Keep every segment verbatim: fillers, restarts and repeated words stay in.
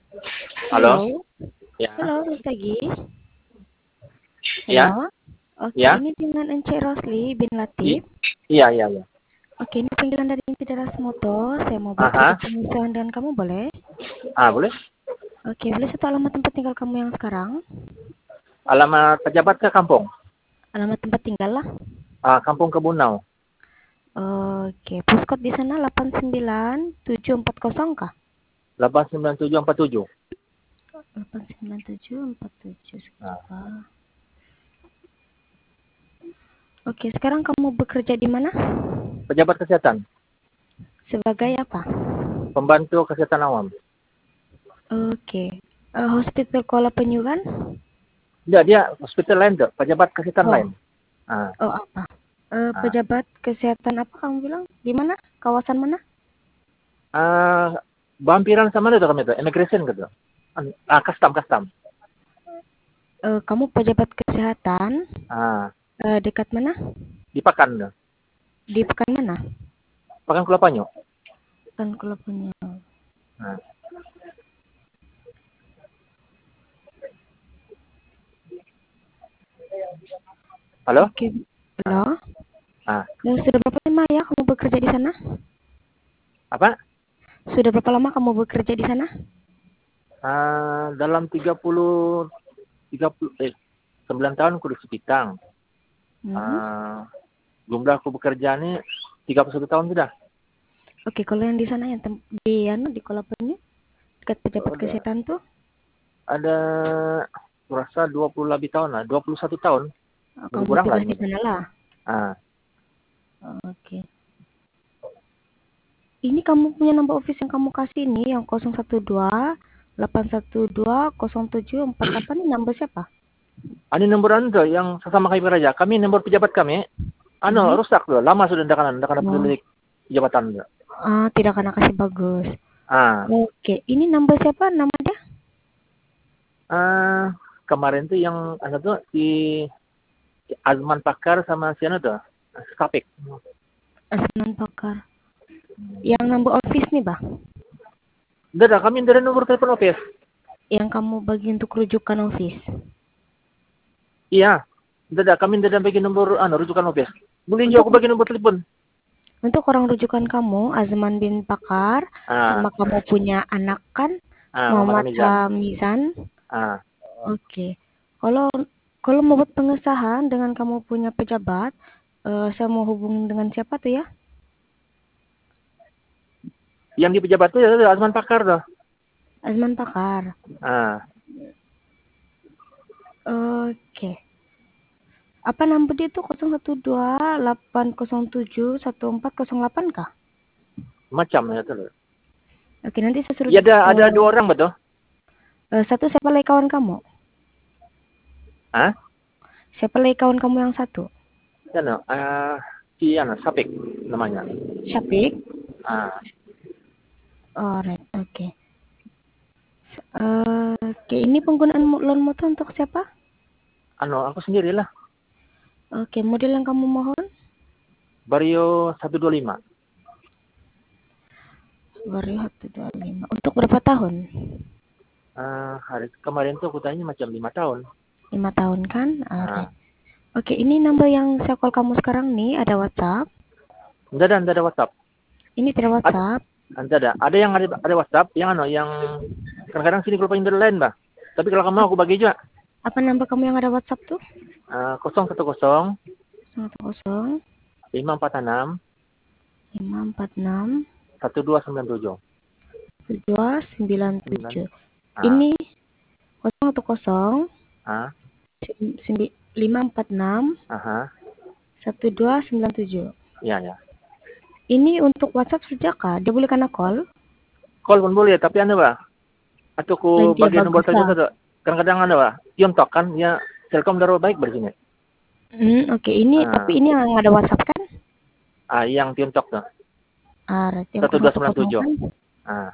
Halo? Halo, Ya? halo Mas Tagi. Ya? Halo. Oke, Ya? ini dengan Ence Rosli bin I- Latif. iya, iya, iya. Oke, ini panggilan dari Inti Daras Moto. Saya mau buat Aha. kerja pengusahaan dengan kamu, boleh? Ah, boleh? Oke, boleh satu alamat tempat tinggal kamu yang sekarang? Alamat pejabat ke kampung? Alamat tempat tinggal lah. Ah, Kampung Kebunau. Oke, postcode di sana delapan sembilan tujuh empat nol kah? delapan sembilan tujuh empat tujuh. delapan sembilan tujuh empat tujuh. Nah, Sebentar. Oke, sekarang kamu bekerja di mana? pejabat kesehatan. Sebagai apa? Pembantu kesehatan awam. Oke. Eh, Hospital Kuala Penyu kan? Dia, dia hospital lain tuh. Pejabat kesehatan Oh, lain. Ah, oh apa? Eh, ah. pejabat kesehatan apa kamu bilang? Di mana? Kawasan mana? Ah, Bampiran sama itu kami tuh. Immigration gitu. Ah, custom, custom. Eh, kamu pejabat kesehatan Ah, eh, dekat mana? di Pakan tuh. Di pekan mana? Pakan Kulapanyu. Pekan Kelapenyu. Nah. Halo? Oke, Ah, halo. ah. Eh, sudah berapa lama ya kamu bekerja di sana? Apa? Sudah berapa lama kamu bekerja di sana? Ah, dalam tiga puluh tiga puluh eh sembilan tahun aku di Sepitang. Hmm. Ah, jumlah aku bekerja ini tiga puluh satu tahun sudah. Oke, kalau yang di sana yang tem- di anu di Kelapenyu dekat pejabat Ada kesehatan tuh, ada kurasa dua puluh lebih tahun lah, dua puluh satu tahun. eh, Lebih kamu kurang lah tugas di ini. sana lah. Ah, Oke. Ini kamu punya nomor office yang kamu kasih ini yang nol satu dua delapan satu dua nol tujuh empat delapan ini nomor siapa? ini nomor anu yang sesama kami raja. Kami nomor pejabat kami anu Mhm. rusak tuh. Lama sudah ndak kana ndak kana Oh, peduli jabatan tuh. ah, tidak kena kasih bagus. Ah, Oke, ini nomor siapa nama dia? ah kemarin tuh yang anu tuh si Azman Pakar sama si anu tuh, Skapik. Asnan Pakar. Yang nomor office nih, Bang. Ndak ada, kami dari nomor telepon office. Yang kamu bagi untuk rujukan office. Iya. Ndak ada, kami ndak ada bagi nomor anu rujukan office. Mungkin juga Untuk aku bagi nomor telepon. untuk orang rujukan kamu, Azman bin Pakar, Ah, sama kamu punya anak kan, ah, Muhammad Muhammad Hamizan. Hamizan. Ah, Oke. Kalau kalau mau buat pengesahan dengan kamu punya pejabat, eh, saya mau hubungin dengan siapa tuh ya? yang di pejabat tuh ya itu Azman Pakar tuh. Azman Pakar. Ah, Oke. Apa nomor dia tuh nol satu dua delapan nol tujuh satu empat nol delapan kah? macam ya tuh. Oke, nanti saya suruh Ya ada ada eh, dua orang betul. eh, satu siapa lagi kawan kamu? Ah, Siapa lagi kawan kamu yang satu? ya no. Ah, si anu Sapik namanya. Syafiq. Ah, Alright, oke. Eh, Oke, ini penggunaan mo- loan motor untuk siapa? anu aku sendirilah. Oke, model yang kamu mohon? Vario seratus dua puluh lima. Vario seratus dua puluh lima. Untuk berapa tahun? Ah, hari kemarin tuh aku tanya macam lima tahun. Lima tahun kan? Ah, Alright. Oke, ini nomor yang saya call kamu sekarang nih, ada WhatsApp. enggak ada, enggak ada WhatsApp. Ini tidak Ada, WhatsApp. enggak ada. Ada yang ada, ada WhatsApp, yang anu yang kadang-kadang sini kalau pindah lain, Bah. Tapi kalau kamu Ap- aku bagi juga. Apa nomor kamu yang ada WhatsApp tuh? Ah, nol satu nol nol nol lima empat enam lima empat enam satu dua sembilan tujuh. dua sembilan Sembilan. tujuh. Ah, Ini nol satu nol ah, lima empat enam aha, satu dua sembilan tujuh. ya ya. Ini untuk WhatsApp sejak kah? Dia boleh kena call? Call pun boleh, tapi anu bah, atau ku Lain dia bagian nomor bagus telepon lah. satu. Kadang-kadang anu bah, Tiontok kan, ya Telkom darah baik di sini. Hmm, oke. Ini Ah, tapi ini yang ada WhatsApp kan? ah yang Tiontok tuh, Alright, yang satu dua nol satu sembilan nol tujuh. kan? Ah,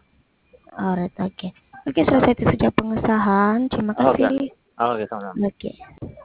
Alright, oke. Oke, selesai itu saja pengesahan. Terima oke, kasih. oke, sama-sama. Oke.